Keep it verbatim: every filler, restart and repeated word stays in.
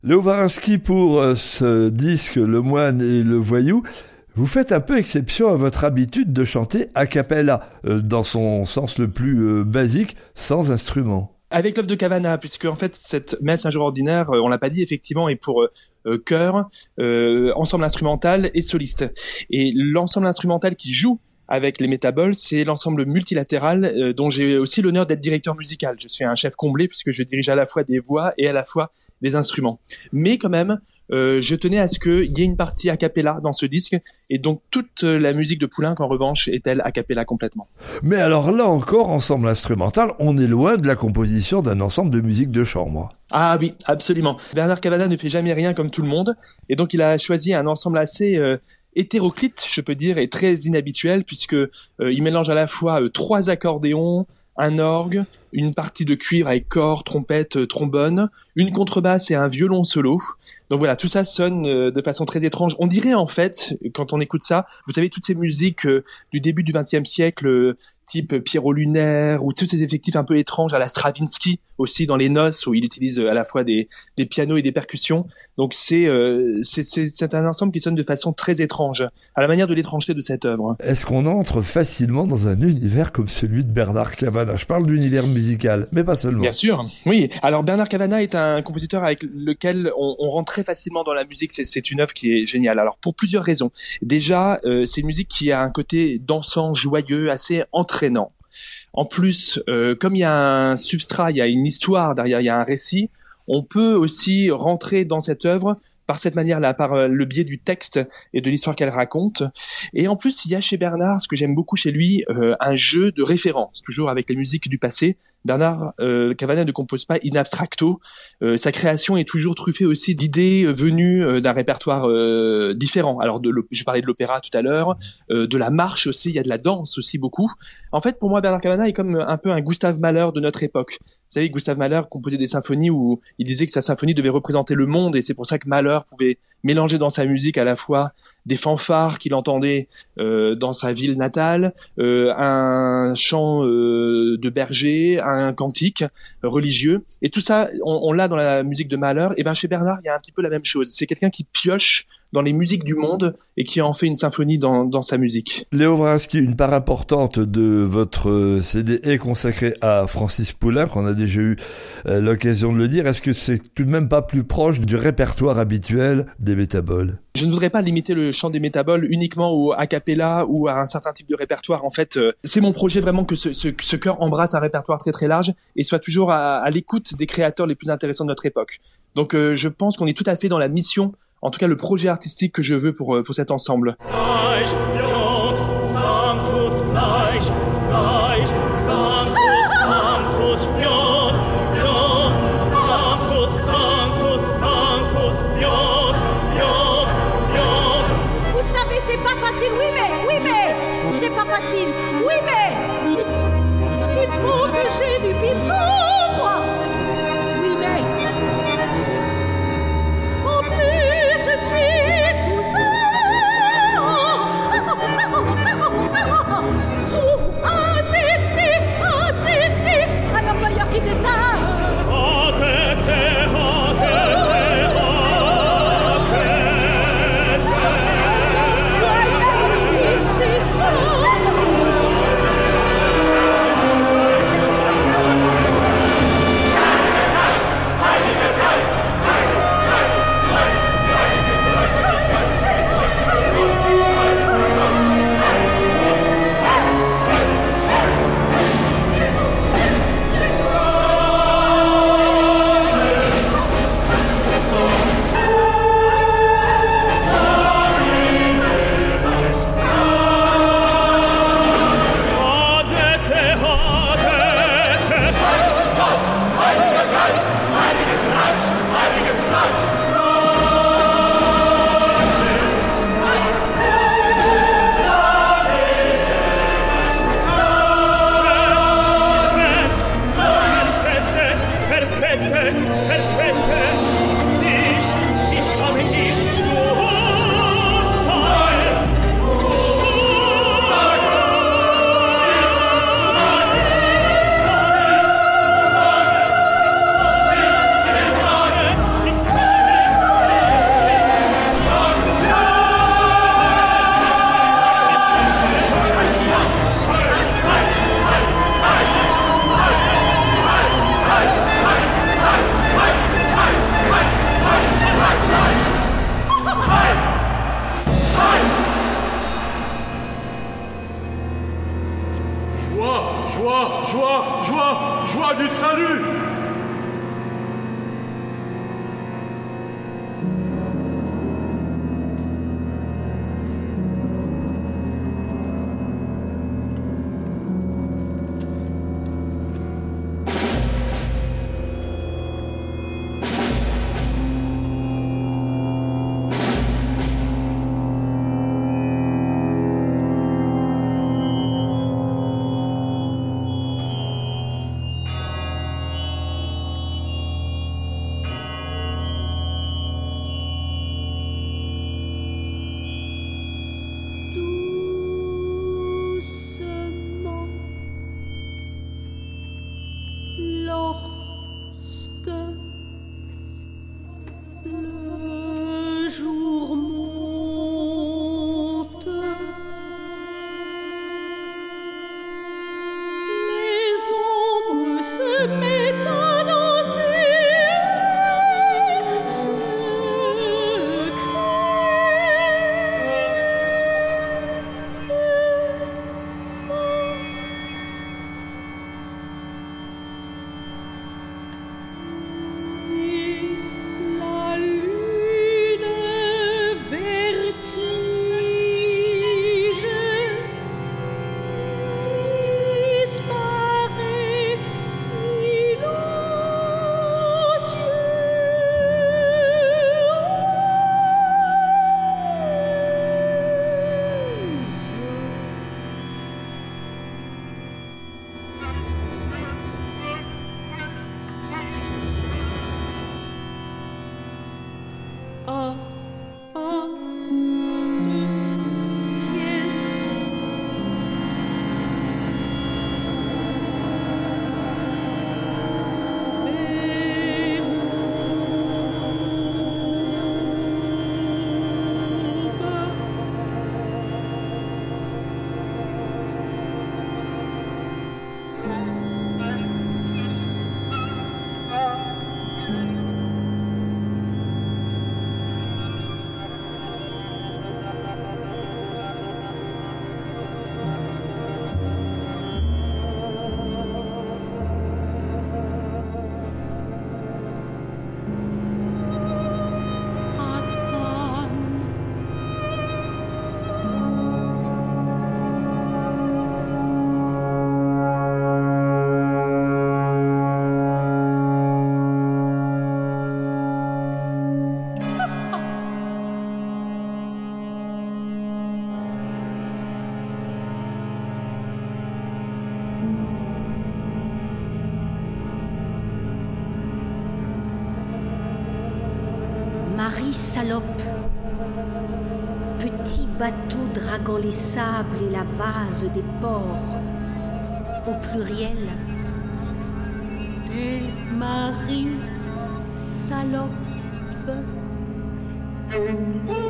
Léo Wawrinski, pour euh, ce disque Le Moine et le Voyou, vous faites un peu exception à votre habitude de chanter a cappella, euh, dans son sens le plus euh, basique, sans instrument. Avec l'œuvre de Cavana, puisque en fait cette messe un jour ordinaire, euh, on l'a pas dit effectivement, est pour euh, chœur, euh, ensemble instrumental et soliste. Et l'ensemble instrumental qui joue avec les Métaboles, c'est l'ensemble multilatéral euh, dont j'ai aussi l'honneur d'être directeur musical. Je suis un chef comblé puisque je dirige à la fois des voix et à la fois des instruments. Mais quand même, euh, je tenais à ce qu'il y ait une partie a cappella dans ce disque, et donc toute la musique de Poulenc, en revanche, est-elle a cappella complètement. Mais alors là encore, ensemble instrumental, on est loin de la composition d'un ensemble de musique de chambre. Ah oui, absolument. Bernard Cavana ne fait jamais rien comme tout le monde, et donc il a choisi un ensemble assez euh, hétéroclite, je peux dire, et très inhabituel, puisque euh, il mélange à la fois euh, trois accordéons, un orgue, une partie de cuivre avec corps, trompette, euh, trombone, une contrebasse et un violon solo. Donc voilà, tout ça sonne euh, de façon très étrange. On dirait en fait, quand on écoute ça, vous savez, toutes ces musiques euh, du début du vingtième siècle, euh, type Pierrot Lunaire, ou tous ces effectifs un peu étranges à la Stravinsky aussi dans les noces, où il utilise à la fois des, des pianos et des percussions. Donc c'est, euh, c'est, c'est, c'est un ensemble qui sonne de façon très étrange, à la manière de l'étrangeté de cette œuvre. Est-ce qu'on entre facilement dans un univers comme celui de Bernard Cavana ? Je parle d'univers musical, mais pas seulement. Bien sûr, oui. Alors Bernard Cavana est un compositeur avec lequel on, on rentre très facilement dans la musique. C'est, c'est une œuvre qui est géniale. Alors pour plusieurs raisons. Déjà, euh, c'est une musique qui a un côté dansant, joyeux, assez entraînant. En plus, euh, comme il y a un substrat, il y a une histoire derrière, il y a un récit, on peut aussi rentrer dans cette œuvre par cette manière-là, par le biais du texte et de l'histoire qu'elle raconte. Et en plus, il y a chez Bernard, ce que j'aime beaucoup chez lui, euh, un jeu de référence, toujours avec les musiques du passé. Bernard euh, Cavana ne compose pas in abstracto. Euh, sa création est toujours truffée aussi d'idées euh, venues euh, d'un répertoire euh, différent. Alors, de je parlais de l'opéra tout à l'heure, euh, de la marche aussi, il y a de la danse aussi beaucoup. En fait, pour moi, Bernard Cavana est comme un peu un Gustave Mahler de notre époque. Vous savez, Gustave Mahler composait des symphonies où il disait que sa symphonie devait représenter le monde, et c'est pour ça que Mahler pouvait mélanger dans sa musique à la fois des fanfares qu'il entendait euh, dans sa ville natale, euh, un chant euh, de berger, un cantique religieux, et tout ça, on, on l'a dans la musique de Mahler. Et ben chez Bernard, il y a un petit peu la même chose. C'est quelqu'un qui pioche dans les musiques du monde et qui en fait une symphonie dans, dans sa musique. Léo Wawrinski, une part importante de votre C D est consacrée à Francis Poulenc, on a déjà eu euh, l'occasion de le dire. Est-ce que c'est tout de même pas plus proche du répertoire habituel des Métaboles ? Je ne voudrais pas limiter le chant des Métaboles uniquement au a cappella ou à un certain type de répertoire. En fait, euh, c'est mon projet vraiment que ce, ce, ce chœur embrasse un répertoire très très large et soit toujours à, à l'écoute des créateurs les plus intéressants de notre époque. Donc euh, je pense qu'on est tout à fait dans la mission, en tout cas le projet artistique que je veux pour, pour cet ensemble. Vous savez, c'est pas facile, oui mais, oui mais, c'est pas facile, oui mais, il faut que j'ai du piston, moi, oui mais, en plus je suis sous ça, sous A Z T, A Z T, un employeur qui sait ça. A Z T, A Z T. joie du salut. Marie Salope, petit bateau draguant les sables et la vase des ports, au pluriel. Et Marie Salope.